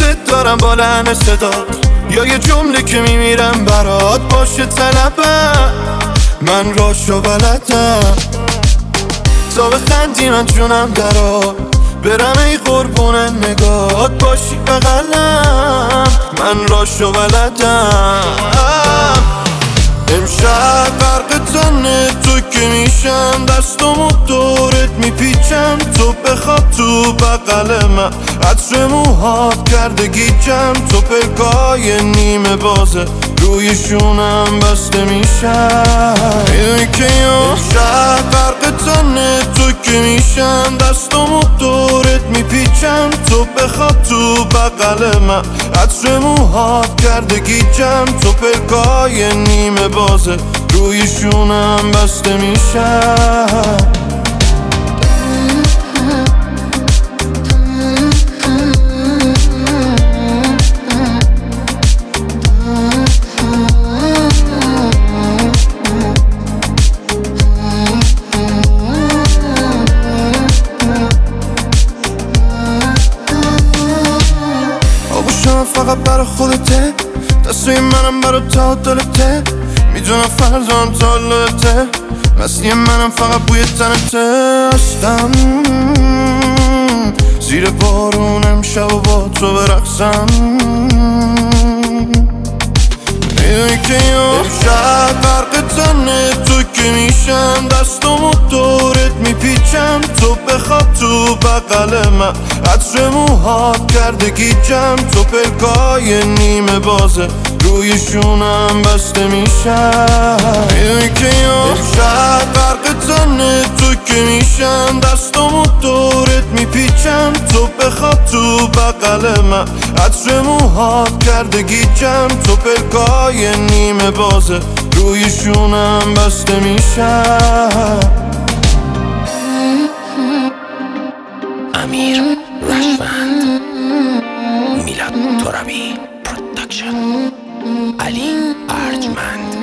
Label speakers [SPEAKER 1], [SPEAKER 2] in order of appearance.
[SPEAKER 1] دوست دارم با لحن صدا، یا یه جمله که میمیرم برات باشه طلبم. من راشو بلدم تا بخندی من جونم درات، برم ای قربون نگات باشی بغلم. من راشو بلدم. امشب غرق تنه تو که میشم، دستمو دورت میپیچم، تو بخواب تو بغل من، عطر موهات کرده گیجم، تو پلکای نیمه بازه روی شونم بسته میشم. میدونی که امشب غرق تنه تو که میشم، دستمو دورت میپیچم، تو بخواب تو بغل من، عطر موهات کرده گیجم، تو پلکای نیمه بازه روی شونم بسته میشم. آبوشم فقط برا خودته، دستوی منم برا تا دلته، میدونم فرزان تا لته، مستی منم فقط بوی تنته. هستم زیر بارونم شب و با تو برقصم. میدونی که امشب غرق تنه تو که میشم، دستمو دورت میپیچم، تو بخواب تو بغل من، عطر موهات کرده گیجم، تو پلکای نیمه بازه روی شونم بسته میشم. میدونی که امشب غرق تنه تو که میشم، دستمو دورت میپیچم، تو بخواب تو بغل من، عطر موهات کرده گیجم، تو پلکای نیمه بازه روی شونم بسته میشم.
[SPEAKER 2] امیر رشوند، میلاد ترابی پروداکشن، علی ارجمند.